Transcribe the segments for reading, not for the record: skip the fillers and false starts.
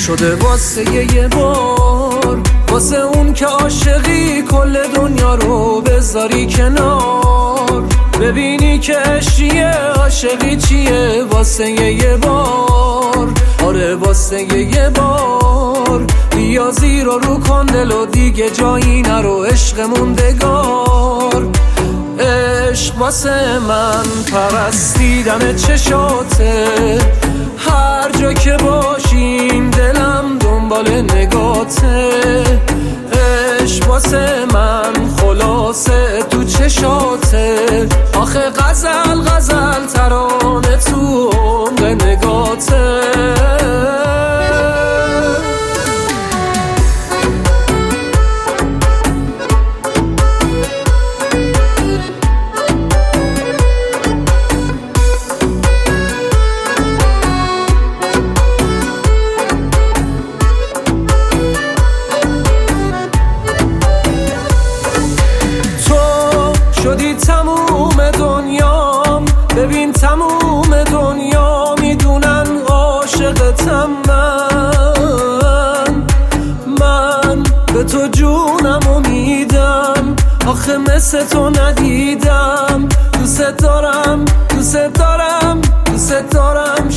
شده واسه یه بار، واسه اون که عاشقی کل دنیا رو بذاری کنار، ببینی که عشقیه عاشقی چیه. واسه یه بار، آره واسه یه بار، بیا زیر رو کن دل و دیگه جایی نرو عشق موندگار. عشق واسه من پرستیدن چشاته، هر جا که باشیم دلم دنبال نگاته. عشق واسه من خلاصه تو چشاته، آخه غزل غزل ترانه تو عمق نگاته. شدی تموم دنیام، ببین تموم دنیا میدونن عاشقتم. من به تو جونمو میدم، آخه مثل تو ندیدم. دوست دارم دوست دارم دوست دارم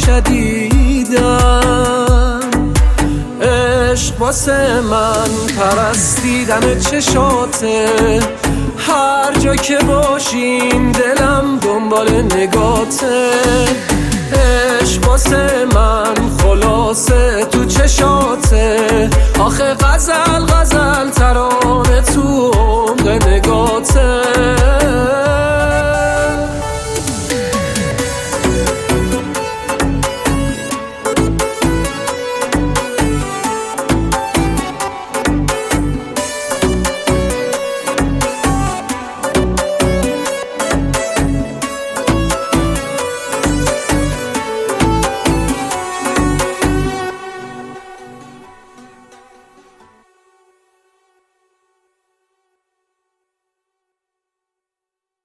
شدیدم. عشق واسه من پرستیدن چشاته، هر جا که باشیم دلم دنبال نگاته. عشق واسه من خلاصه تو چشاته، آخه غزل غزل ترانه تو عمق نگاته.